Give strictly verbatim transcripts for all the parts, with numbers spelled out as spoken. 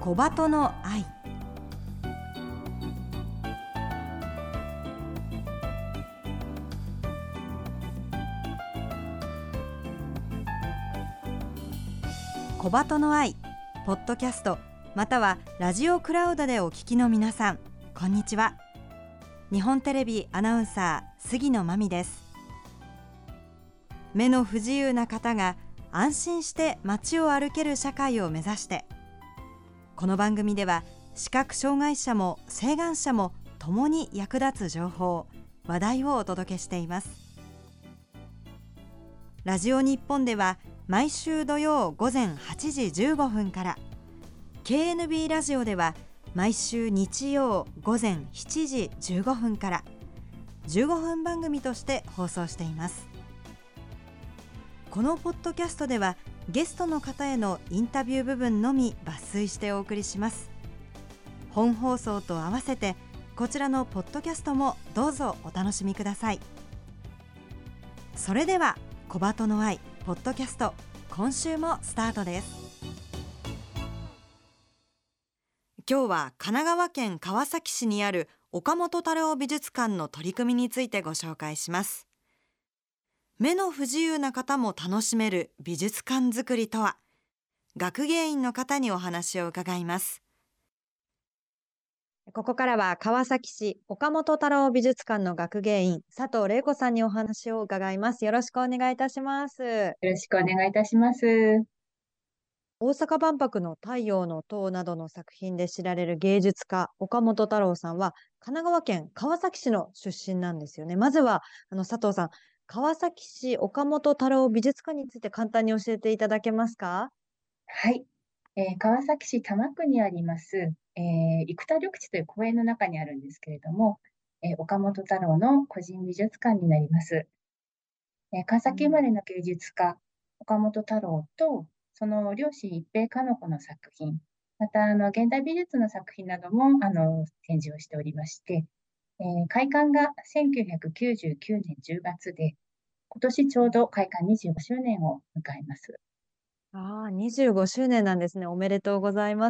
小鳩の愛。小鳩の愛ポッドキャストまたはラジオクラウドでお聞きの皆さん、こんにちは。日本テレビアナウンサー杉野真美です。目の不自由な方が安心して街を歩ける社会を目指して、この番組では視覚障害者も晴眼者も共に役立つ情報、話題をお届けしています。ラジオ日本では毎週土曜午前はちじじゅうごふんから、 ケーエヌビー ラジオでは毎週日曜午前しちじじゅうごふんからじゅうごふん番組として放送しています。このポッドキャストではゲストの方へのインタビュー部分のみ抜粋してお送りします。本放送と合わせてこちらのポッドキャストもどうぞお楽しみください。それでは小鳩の愛ポッドキャスト、今週もスタートです。今日は神奈川県川崎市にある岡本太郎美術館の取り組みについてご紹介します。目の不自由な方も楽しめる美術館作りとは、学芸員の方にお話を伺います。ここからは川崎市岡本太郎美術館の学芸員佐藤玲子さんにお話を伺います。よろしくお願いいたします。 よろしくお願いいたします。 大阪万博の太陽の塔などの作品で知られる芸術家岡本太郎さんは神奈川県川崎市の出身なんですよね。まずはあの佐藤さん、川崎市岡本太郎美術館について簡単に教えていただけますか？ はい、えー川崎市多摩区にあります、えー生田緑地という公園の中にあるんですけれども、えー岡本太郎の個人美術館になります。えー川崎生まれの芸術家、岡本太郎とその両親一平かの子の作品、またあの現代美術の作品などもあの展示をしておりまして、えー開館がせんきゅうひゃくきゅうじゅうきゅうねんじゅうがつで、今年ちょうど開館にじゅうごしゅうねんを迎えます。 ああ、にじゅうごしゅうねんなんですね。おめでとうございます。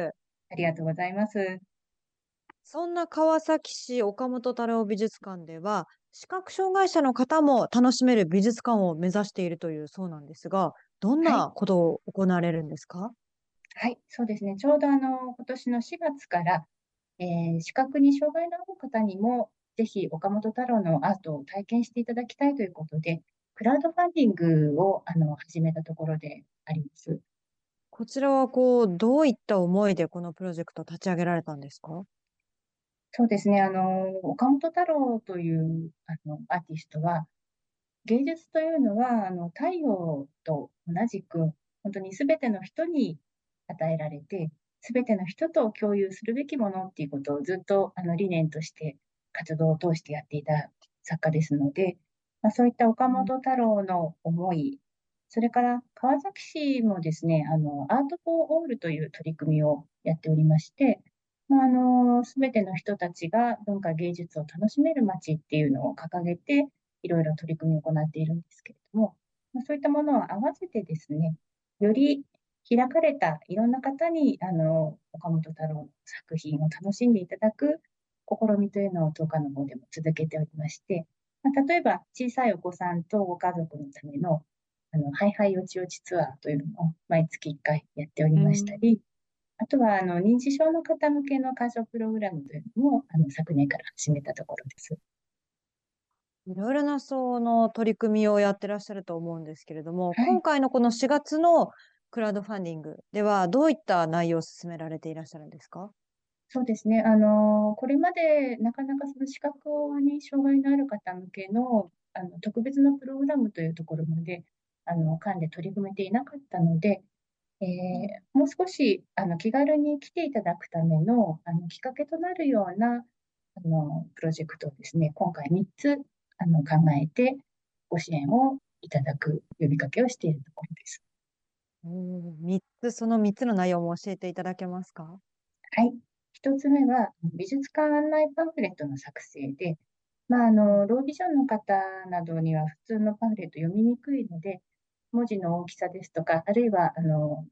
ありがとうございます。 そんな川崎市岡本太郎美術館では、視覚障害者の方も楽しめる美術館を目指しているというそうなんですが、どんはい、 なことを行われるんですか？ はい、そうですね。ちょうどあの今年のしがつから、えー視覚に障害のある方にもぜひ岡本太郎のアートを体験していただきたいということで、クラウドファンディングをあの始めたところであります。 こちらはこう、どういった思いでこのプロジェクトを立ち上げられたんですか？ そうですね。あの岡本太郎というあのアーティストは、芸術というのはあの太陽と同じく本当にすべての人に与えられて、すべての人と共有するべきものっていうことをずっとあの理念として活動を通してやっていた作家ですので、まあ、そういった岡うん本太郎の思い、それから川崎市もですね、あのアート・フォー・オールという取り組みをやっておりまして、まあ、あのすべての人たちが文化芸術を楽しめる街っていうのを掲げて、いろいろ取り組みを行っているんですけれども、まあ、そういったものを合わせてですね、より開かれたいろんな方にあの岡本太郎の作品を楽しんでいただく試みというのを当館の方でも続けておりまして、まあ、例えば小さいお子さんとご家族のためのあのハイハイよちよちツアーというのを毎月いっかいやっておりましたり、あとはあの認知症の方向けの鑑賞プログラムというのもあの昨年から始めたところです。 いろいろなその取り組みをやってらっしゃると思うんですけれども、 はい、 今回のこのしがつのクラウドファンディングではどういった内容を進められていらっしゃるんですか？ そうですね。あの、これまでなかなかその視覚に障害のある方向けの、あの特別なプログラムというところまであの噛んで取り組めていなかったので、えーもう少しあの気軽に来ていただくための、あのきっかけとなるようなあのプロジェクトをですね、今回みっつあの考えてご支援をいただく呼びかけをしているところです。 うん、みっつ、そのみっつの内容も教えていただけますか？ はい。一つ目は、美術館案内パンフレットの作成で、まあ、あの、ロービジョンの方などには普通のパンフレット読みにくいので、文字の大きさですとか、あるいは、あの、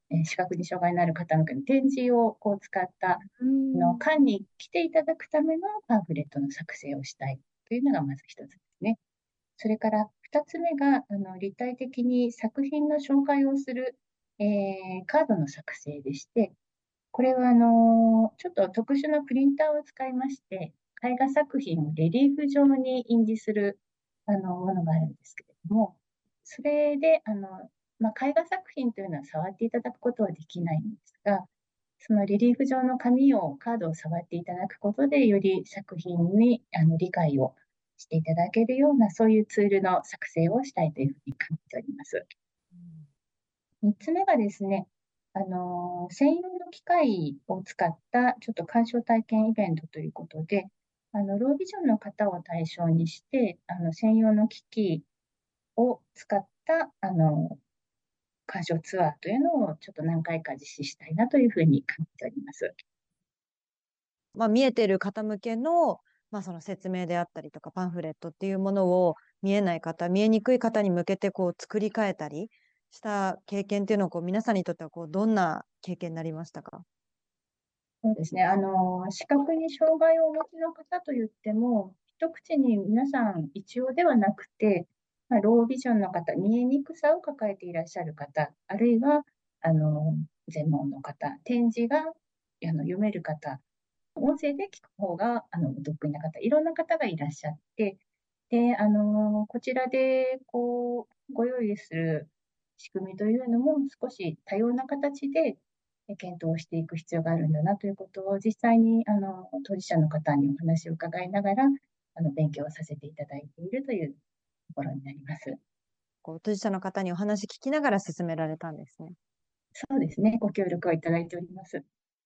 えー視覚に障害のある方向けの展示をこう使ったあうのん。 館に来ていただくためのパンフレットの作成をしたいというのがまず一つですね。それから二つ目が、あの、立体的に作品の紹介をする、えーカードの作成でして、これはあの、ちょっと特殊なプリンターを使いまして、絵画作品をレリーフ状に印字する、あの、ものがあるんですけれども、それで、あの、まあ、絵画作品というのは触っていただくことはできないんですが、そのレリーフ状の紙を、カードを触っていただくことで、より作品にあの理解をしていただけるような、そういうツールの作成をしたいというふうに考えております。みっつめがですね、あの、専用の機械を使ったちょっと鑑賞体験イベントということで、あの、ロービジョンの方を対象にして、あの、専用の機器を使った、あの、鑑賞ツアーというのをちょっと何回か実施したいなというふうに考えております。 まあ、見えてる方向けの、まあ、その説明であったりとかパンフレットっていうものを見えない方、見えにくい方に向けてこう作り変えたりした経験っていうのをこう皆さんにとってはこうどんな経験になりましたか？ そうですね。あの、視覚に障害をお持ちの方といっても、一口に皆さん一様ではなくて、まあ、ロービジョンの方、見えにくさを抱えていらっしゃる方、あるいは、あの、全盲の方、点字があの読める方、音声で聞く方があのお得意な方、いろんな方がいらっしゃって、で、あの、こちらでこうご用意する仕組みというのも少し多様な形でえ検討していく必要があるんだなということを実際にあの当事者の方にお話を伺いながらあの勉強させていただいているというところになります。 こう当事者の方にお話聞きながら進められたんですね。 そうですね。ご協力をいただいております。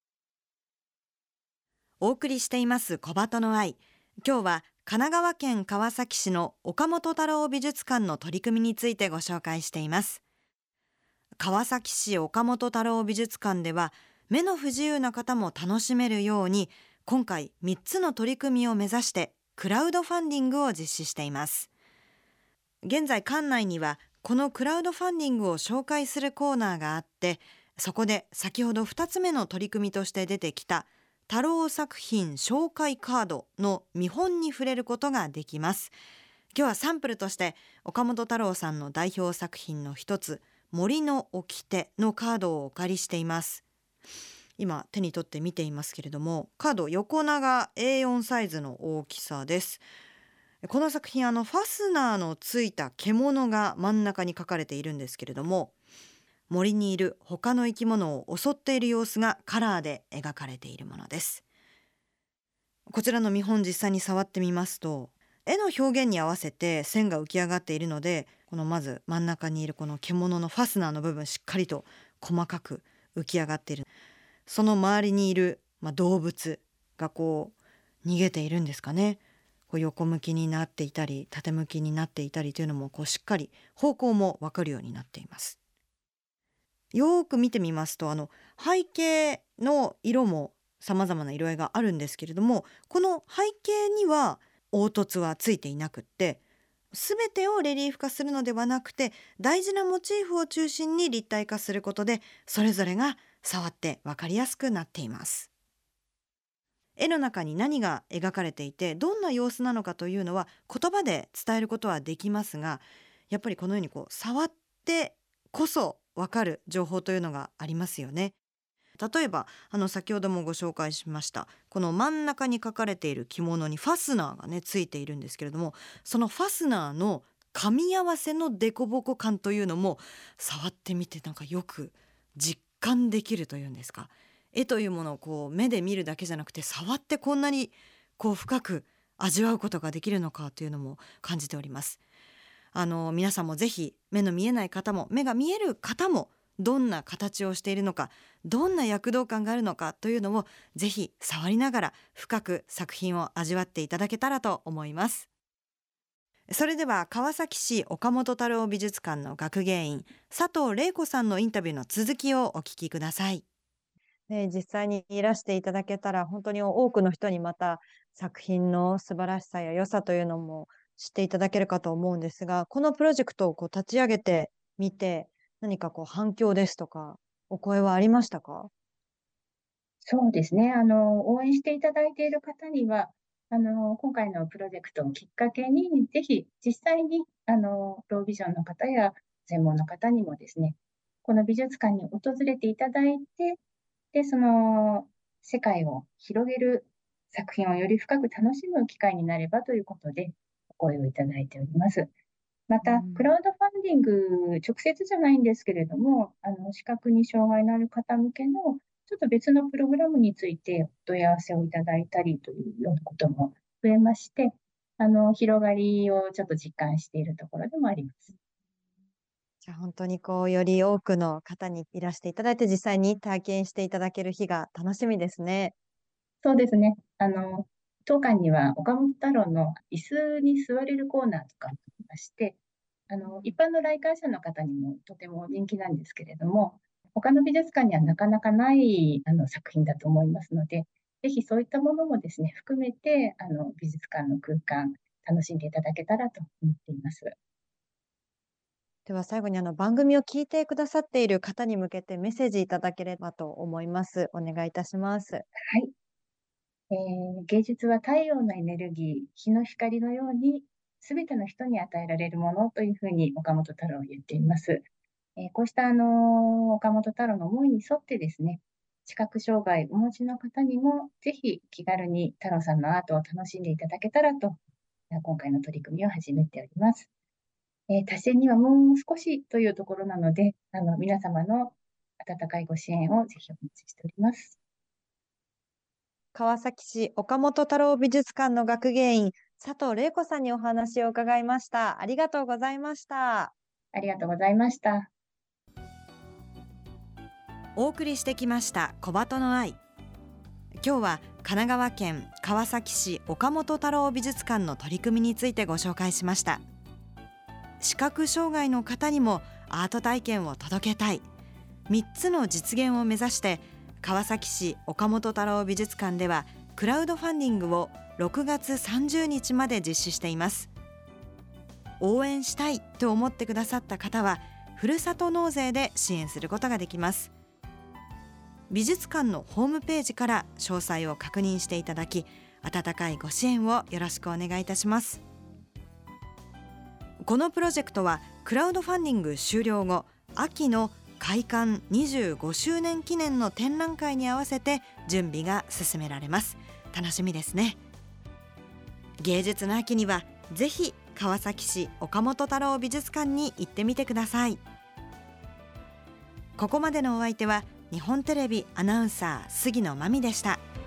お送りしています小鳩の愛。今日は神奈川県川崎市の岡本太郎美術館の取り組みについてご紹介しています。川崎市岡本太郎美術館では目の不自由な方も楽しめるように今回みっつの取り組みを目指してクラウドファンディングを実施しています。現在館内にはこのクラウドファンディングを紹介するコーナーがあって、そこで先ほどふたつめの取り組みとして出てきた太郎作品紹介カードの見本に触れることができます。今日はサンプルとして岡本太郎さんの代表作品の一つ森の掟のカードをお借りしています。今手に取って見ていますけれども、カード横長 エーよん サイズの大きさです。この作品あのファスナーのついた獣が真ん中に描かれているんですけれども、森にいる他の生き物を襲っている様子がカラーで描かれているものです。こちらの見本実際に触ってみますと、絵の表現に合わせて線が浮き上がっているので、このまず真ん中にいるこの獣のファスナーの部分しっかりと細かく浮き上がっている。その周りにいる、まあ、動物がこう逃げているんですかね。こう横向きになっていたり縦向きになっていたりというのもこうしっかり方向もわかるようになっています。よーく見てみますとあの背景の色も様々な色合いがあるんですけれども、この背景には凹凸はついていなくって、全てをレリーフ化するのではなくて大事なモチーフを中心に立体化することでそれぞれが触って分かりやすくなっています。絵の中に何が描かれていてどんな様子なのかというのは言葉で伝えることはできますが、やっぱりこのようにこう触ってこそ分かる情報というのがありますよね。例えばあの先ほどもご紹介しましたこの真ん中に描かれている着物にファスナーがねついているんですけれども、そのファスナーの噛み合わせの凸凹感というのも触ってみてなんかよく実感できるというんですか。絵というものをこう目で見るだけじゃなくて触ってこんなにこう深く味わうことができるのかというのも感じております。あの皆さんもぜひ目の見えない方も目が見える方もどんな形をしているのか、どんな躍動感があるのかというのをぜひ触りながら深く作品を味わっていただけたらと思います。それでは川崎市岡本太郎美術館の学芸員佐藤玲子さんのインタビューの続きをお聞きください。ね、実際にいらしていただけたら本当に多くの人にまた作品の素晴らしさや良さというのも知っていただけるかと思うんですが、このプロジェクトをこう立ち上げてみて何かこう反響ですとかお声はありましたか？ そうですね。あの、応援していただいている方には、あの、今回のプロジェクトをきっかけに、ぜひ実際に、あの、ロービジョンの方や専門の方にもですね、この美術館に訪れていただいて、で、その世界を広げる作品をより深く楽しむ機会になればということで、お声をいただいております。また、クうん。 ラウドファンディング、直接じゃないんですけれども、あの、視覚に障害のある方向けの、ちょっと別のプログラムについてお問い合わせをいただいたりというようなことも増えまして、あの、広がりをちょっと実感しているところでもあります。 じゃあ、本当にこう、より多くの方にいらしていただいて、実際に体験していただける日が楽しみですね。 そうですね。あの、当館には岡本太郎の椅子に座れるコーナーとかもありまして、あの、一般の来館者の方にもとても人気なんですけれども、他の美術館にはなかなかないあの作品だと思いますので、ぜひそういったものもですね、含めてあの美術館の空間、楽しんでいただけたらと思っています。 では最後にあの番組を聞いてくださっている方に向けてメッセージいただければと思います。お願いいたします。 はい。えー芸術は太陽のエネルギー、日の光のように、すべての人に与えられるものというふうに岡本太郎は言っています。えーこうしたあの岡本太郎の思いに沿ってですね、視覚障害をお持ちの方にもぜひ気軽に太郎さんのアートを楽しんでいただけたらと、今回の取り組みを始めております。えー達成にはもう少しというところなので、あの皆様の温かいご支援をぜひお待ちしております。 川崎市岡本太郎美術館の学芸員、佐藤玲子さんにお話を伺いました。ありがとうございました。 ありがとうございました。 お送りしてきました小鳩の愛。今日は神奈川県川崎市岡本太郎美術館の取り組みについてご紹介しました。視覚障害の方にもアート体験を届けたい、みっつの実現を目指して川崎市岡本太郎美術館ではクラウドファンディングをろくがつさんじゅうにちまで実施しています。応援したいと思ってくださった方はふるさと納税で支援することができます。美術館のホームページから詳細を確認していただき、温かいご支援をよろしくお願いいたします。このプロジェクトはクラウドファンディング終了後、秋の開館にじゅうごしゅうねん記念の展覧会に合わせて準備が進められます。楽しみですね。芸術の秋にはぜひ川崎市岡本太郎美術館に行ってみてください。ここまでのお相手は日本テレビアナウンサー杉野真美でした。